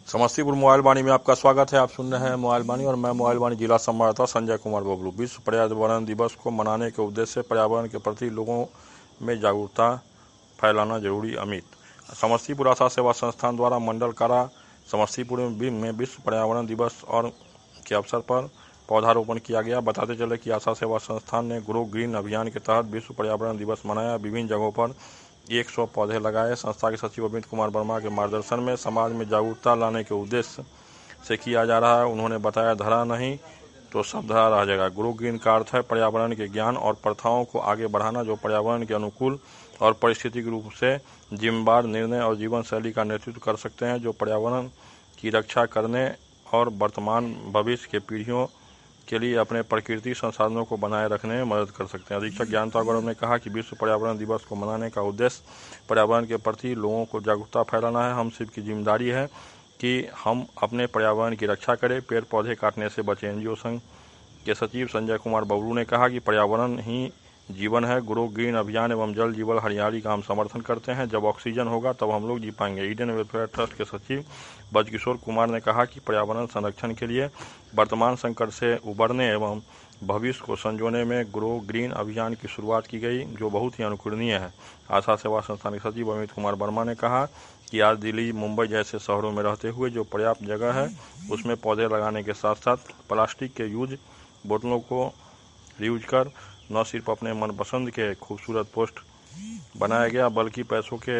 Samastipur mobile वाणी में आपका स्वागत है। आप सुन रहे हैं मोबाइल वाणी और मैं मोबाइल वाणी जिला संवाददाता संजय कुमार बबलू। विश्व पर्यावरण दिवस को मनाने के उद्देश्य से पर्यावरण के प्रति लोगों में जागरूकता फैलाना जरूरी। अमित समस्तीपुर आशा सेवा संस्थान द्वारा मंडल कारा समस्तीपुर में विश्व पर्यावरण दिवस और के अवसर पर पौधारोपण किया गया। बताते चले कि आशा सेवा संस्थान ने ग्रो ग्रीन अभियान के तहत विश्व पर्यावरण दिवस मनाया। विभिन्न जगहों पर 100 पौधे लगाए। संस्था के सचिव अमित कुमार वर्मा के मार्गदर्शन में समाज में जागरूकता लाने के उद्देश्य से किया जा रहा है। उन्होंने बताया, धरा नहीं तो सब धरा रह जाएगा। ग्रो ग्रीन का अर्थ है पर्यावरण के ज्ञान और प्रथाओं को आगे बढ़ाना, जो पर्यावरण के अनुकूल और पारिस्थितिक रूप से जिम्मेदार निर्णय और जीवन शैली का नेतृत्व कर सकते हैं, जो पर्यावरण की रक्षा करने और वर्तमान भविष्य के पीढ़ियों के लिए अपने प्रकृति संसाधनों को बनाए रखने में मदद कर सकते हैं। अधीक्षक ज्ञानता गौरव ने कहा कि विश्व पर्यावरण दिवस को मनाने का उद्देश्य पर्यावरण के प्रति लोगों को जागरूकता फैलाना है। हम सबकी जिम्मेदारी है कि हम अपने पर्यावरण की रक्षा करें, पेड़ पौधे काटने से बचें। एनजीओ संघ के सचिव संजय कुमार बबलू ने कहा कि पर्यावरण ही जीवन है। ग्रो ग्रीन अभियान एवं जल जीवन हरियाली का हम समर्थन करते हैं। जब ऑक्सीजन होगा तब हम लोग जी पाएंगे। ईडन वेलफेयर ट्रस्ट के सचिव ब्रजकिशोर कुमार ने कहा कि पर्यावरण संरक्षण के लिए वर्तमान संकट से उबरने एवं भविष्य को संजोने में ग्रो ग्रीन अभियान की शुरुआत की गई, जो बहुत ही अनुकरणीय है। आशा सेवा संस्थान के सचिव अमित कुमार वर्मा ने कहा कि आज दिल्ली, मुंबई जैसे शहरों में रहते हुए जो पर्याप्त जगह है उसमें पौधे लगाने के साथ साथ प्लास्टिक के यूज बोतलों को रीयूज कर न सिर्फ अपने मनपसंद के खूबसूरत पोस्ट बनाया गया, बल्कि पैसों के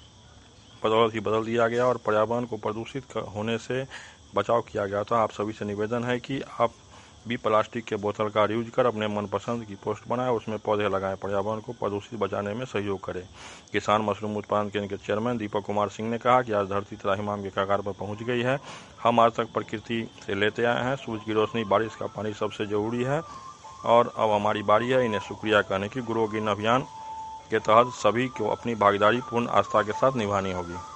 बदौलत ही बदल दिया गया और पर्यावरण को प्रदूषित होने से बचाव किया गया था। आप सभी से निवेदन है कि आप भी प्लास्टिक के बोतल का यूज कर अपने मनपसंद की पोस्ट बनाएं, उसमें पौधे लगाएं, पर्यावरण को प्रदूषित बचाने में सहयोग करें। किसान मशरूम उत्पादन केंद्र के चेयरमैन दीपक कुमार सिंह ने कहा कि आज धरती त्राहिमाम के कगार पर पहुंच गई है। हम आज तक प्रकृति से लेते आए हैं। सूरज की रोशनी, बारिश का पानी सबसे जरूरी है और अब हमारी बारी है इन्हें शुक्रिया कहने की। ग्रो ग्रीन अभियान के तहत सभी को अपनी भागीदारी पूर्ण आस्था के साथ निभानी होगी।